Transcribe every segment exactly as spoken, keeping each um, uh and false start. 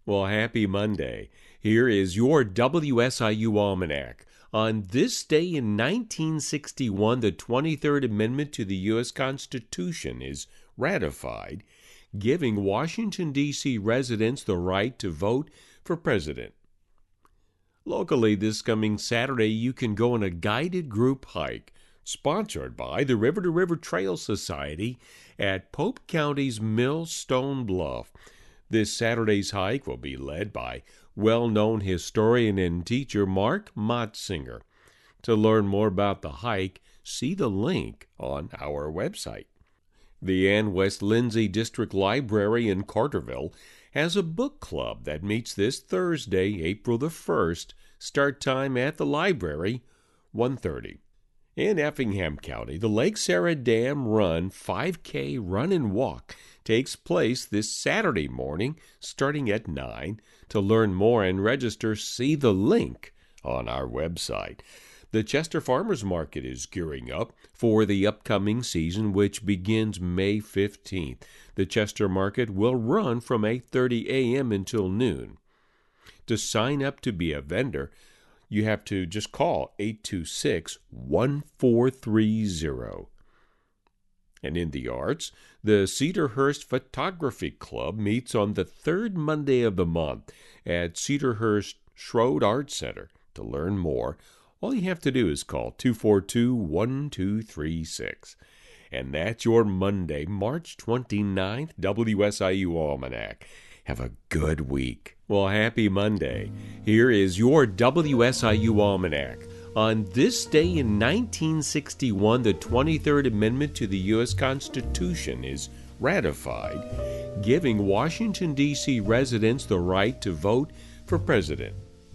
Well, happy Monday. Here is your W S I U Almanac. On this day in nineteen sixty-one, the twenty-third Amendment to the U S Constitution is ratified, giving Washington, D C residents the right to vote for president. Locally, this coming Saturday, you can go on a guided group hike sponsored by the River to River Trail Society at Pope County's Millstone Bluff. This Saturday's hike will be led by well-known historian and teacher Mark Motzinger. To learn more about the hike, see the link on our website. The Ann West Lindsay District Library in Carterville has a book club that meets this Thursday, April the first. Start time at the library, one thirty. In Effingham County, the Lake Sarah Dam Run five K Run and Walk takes place this Saturday morning starting at nine. To learn more and register, see the link on our website. The Chester Farmers Market is gearing up for the upcoming season, which begins May fifteenth. The Chester Market will run from eight thirty a.m. until noon. To sign up to be a vendor, you have to just call eight two six, one four three zero. And in the arts, the Cedarhurst Photography Club meets on the third Monday of the month at Cedarhurst Schroed Art Center. To learn more, all you have to do is call two four two, one two three six. And that's your Monday, March twenty-ninth, W S I U Almanac. Have a good week. Well, happy Monday. Here is your W S I U Almanac. On this day in nineteen sixty-one, the twenty-third Amendment to the U S Constitution is ratified, giving Washington, D C residents the right to vote for president.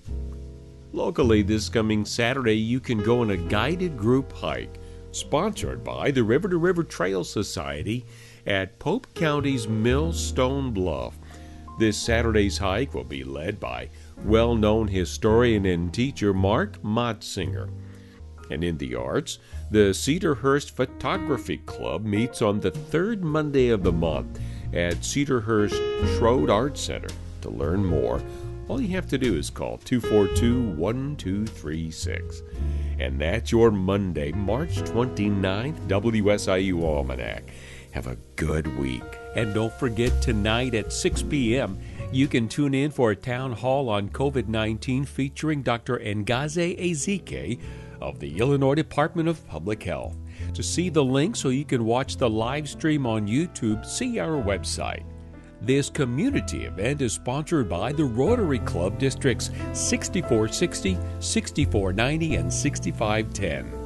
Locally, this coming Saturday, you can go on a guided group hike sponsored by the River to River Trail Society at Pope County's Millstone Bluff. This Saturday's hike will be led by well-known historian and teacher Mark Motzinger. And in the arts, the Cedarhurst Photography Club meets on the third Monday of the month at Cedarhurst Schroed Art Center. To learn more, all you have to do is call two four two, one two three six. And that's your Monday, March twenty-ninth, W S I U Almanac. Have a good week. And don't forget, tonight at six p.m., you can tune in for a town hall on covid nineteen featuring Doctor Ngaze Ezike of the Illinois Department of Public Health. To see the link so you can watch the live stream on YouTube, see our website. This community event is sponsored by the Rotary Club Districts sixty-four sixty, sixty-four ninety, and sixty-five ten.